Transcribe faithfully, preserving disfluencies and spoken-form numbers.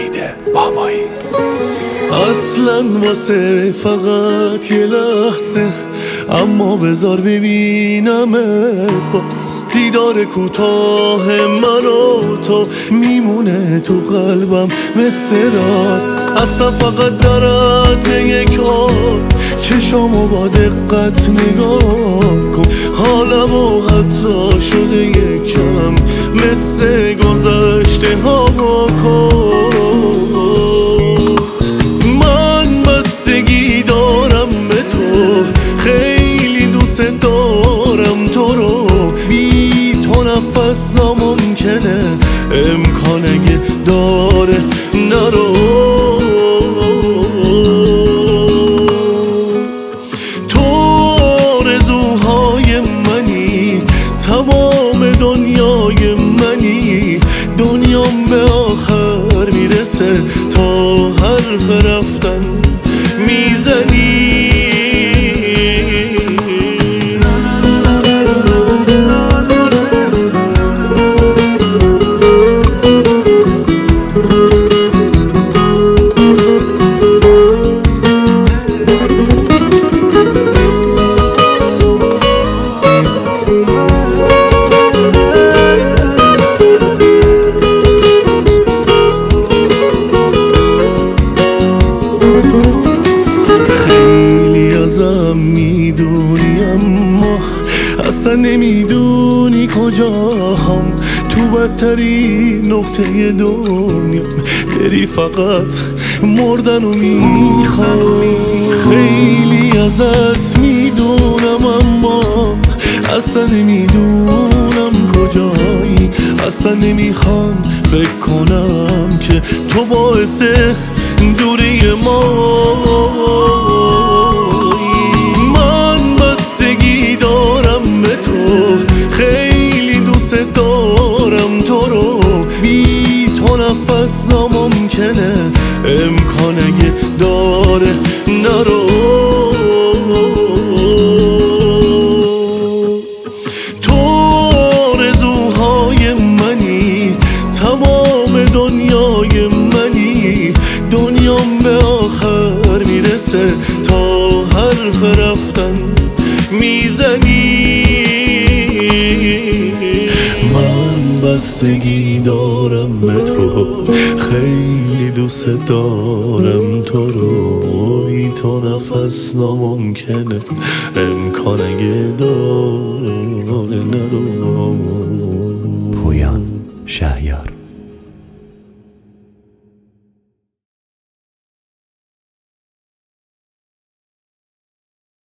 امید بابایی. اصلا واسه فقط یه لحظه، اما بذار ببینمت باز. دیدار کوتاه من و تو میمونه تو قلبم مثل راست. اصلا فقط درد یک آن چشامو با دقت نگاه کن. حالمو حتی شده یکم مثل گذشته ها کن. من بستگی دارم به تو، خیلی دوست دارم تو رو. بی تو نفس ناممکنه، امکان اگه داره نرو. تو آرزوهای منی، تمام دنیای منی. دنیام به آخر میرسه تا حرف رفتن میزنی. خیلی ازم میدونی اما اصلا نمیدونی کجاهم. تو بدترین نقطه دنیا بری، فقط مردنو میخوام. خیلی ازت میدونم اما اصلا نمیدونم کجایی. اصلا نمیخوام فکر کنم که تو باعث دوری ما. من بستگی دارم به تو، خیلی دوست دارم تو رو. بی تو نفس ناممکنه، امکان اگه داره نرو. تو آرزوهای منی، تمام دنیای منی. دنیام به آخر میرسه تا حرف رفتن میزنی. من بستگی دارم به تو، خیلی دوست دارم تو رو. بی تو نفس ناممکنه، امکان اگه داره نرو. پویان شهیار.